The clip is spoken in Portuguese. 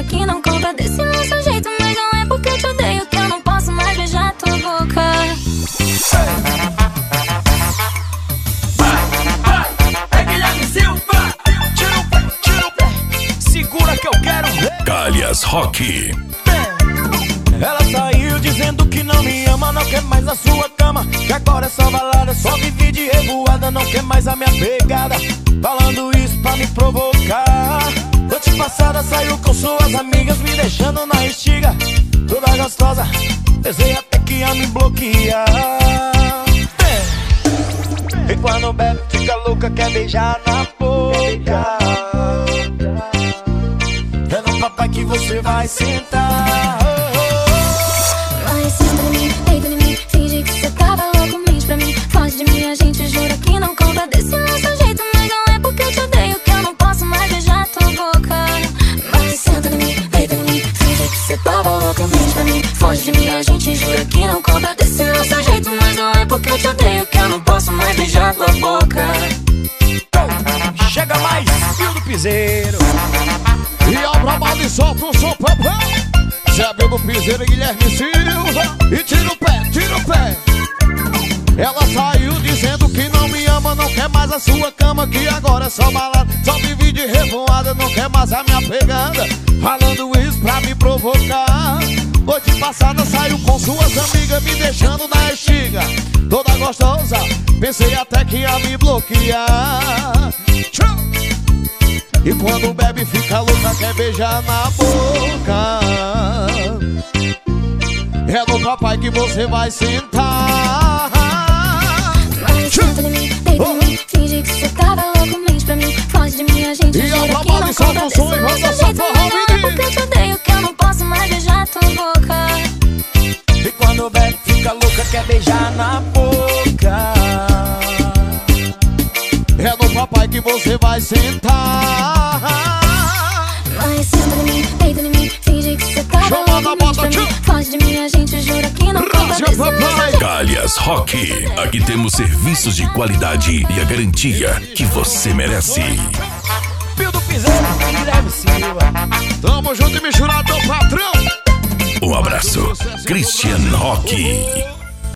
que não conta desse nosso jeito. Mas não é porque eu te odeio que eu não posso mais beijar tua boca. É Guilherme Silva. Tira o pé, segura que eu quero ver. Calhas Rock. Ela saiu dizendo que não me ama, não quer mais a sua cama, que agora é só balada, só vive de revoada, não quer mais a minha pegada, falando isso pra me provocar. Noite passada saiu com suas amigas, me deixando na estiga, toda gostosa, pensei até que ia me bloquear. E quando bebe fica louca, quer beijar na boca. É no papai que você vai sentar. Mas senta em mim, deita em mim, finge que cê tava louco, mente pra mim, foge de mim, a gente jura que não conta desse nosso jeito. Mas não é porque eu te odeio que eu não posso mais beijar tua boca. Mas senta em mim, deita em mim, finge que cê tava louco, mente pra mim, foge de mim, a gente jura que não conta desse nosso jeito. Mas não é porque eu te odeio que eu não posso mais beijar tua boca. Chega mais, Pio do Piseiro. E ao trabalho e solta o som, papai. Zé do Piseiro e Guilherme Silva. E tira o pé, tira o pé. Ela saiu dizendo que não me ama, não quer mais a sua cama, que agora é só balada, só vive de revoada, não quer mais a minha pegada, falando isso pra me provocar. Noite passada saiu com suas amigas, me deixando na estiga, toda gostosa, pensei até que ia me bloquear. E quando bebe fica louca, quer beijar na boca. É no papai que você vai sentar. Mas senta em mim, deita em mim, finge que cê tava louco, mente pra mim, foge de mim, a gente E jura ao que trabalho não e solta conta o desse som e nosso roda essa jeito. porra, Mas não é menino. porque eu te odeio que eu não posso mais beijar tua boca. E quando bebe fica louca, quer beijar na boca. É no papai que você vai sentar. Mas senta em mim, deita em mim, finge que cê tava Chama na louco, mente pra bota, mim, foge de mim, a gente jura que não conta Rasga, desse papai. nosso jeito. Calhas Rock. Aqui temos serviços de qualidade e a garantia que você merece. Pio do Piseiro, Guilherme Silva. Tamo junto e misturado, patrão. Um abraço, Christian Rock.